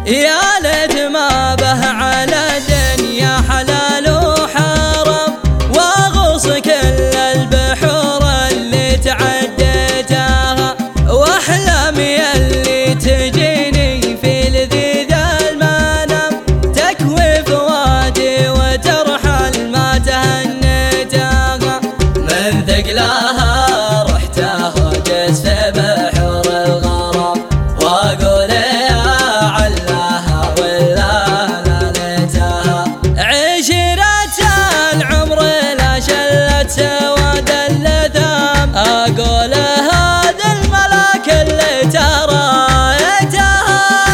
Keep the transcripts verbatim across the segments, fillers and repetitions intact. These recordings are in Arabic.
يا ليت ما به على الدنيا حلال وحرام، واغوص كل البحور اللي تعديتها، واحلامي اللي تجيني في لذيذ المنام، تكوي فؤادي وترحل ما تهنيتها. من ثقلها رحتها وجس في بحور الغرام، واقول يا علاها ولا ليتها. عشرة العمر لا شلت سواد اللثام، اقول هذا الملاك اللي تريتها.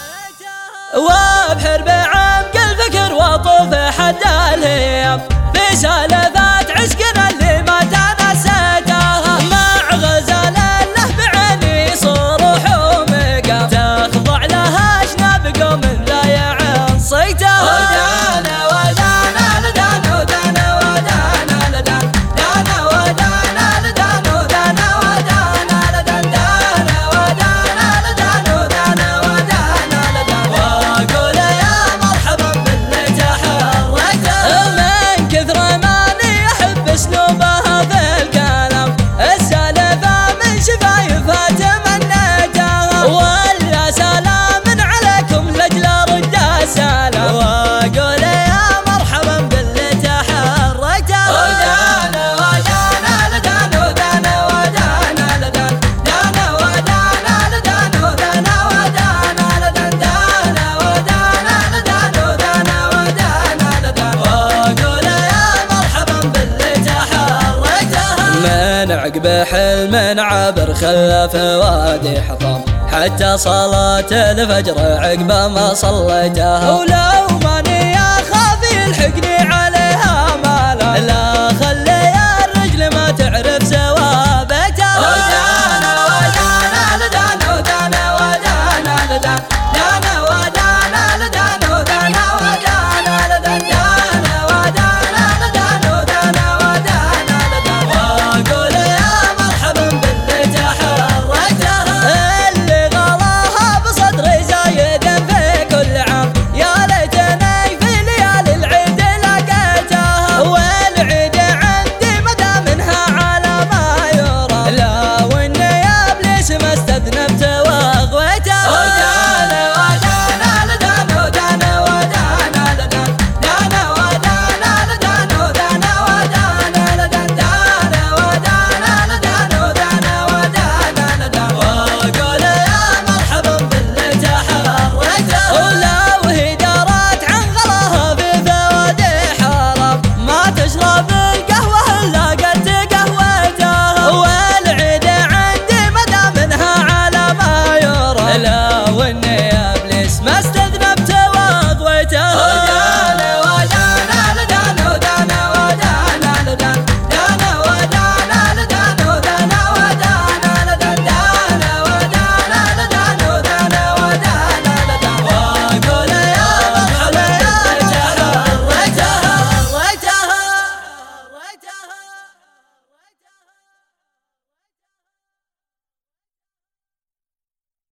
وابحر بعمق الفكر واطوف حد الهيام، في سالفات عشقنا اللي ما تنسيتها، مع غزال له بعيني صروح ومقام، تخضع لها اشناب قوم لا يعصيتها. ودانا ودانا لدانا ودانا ودانا لدان، دانا ودانا لدانا ودانا ودانا لدان، دانا ودانا لدانا ودانا ودانا لدان. واقول يا مرحبا باللي تحركتها، من كثر ماني احب اسلوبها في الكلام، السالفه من شفايفها تمنيتها، ولا سلام عليكم لاجل رد السلام، واقول يا مرحبا باللي تحركتها. ودانا ودانا لدانا ودانا ودانا لدان، دانا ودانا لدانا ودانا ودانا لدان، دانا ودانا لدانا ودانا ودانا لدان. واقول يا مرحبا باللي تحركتها. من عقب حلم عبر خلى فوادي حطام، حتى صلاة الفجر عقب ما صليتها، ولو ماني اخاف يلحقني عليها مالا، لا خلي الرجل ما تعرف سوى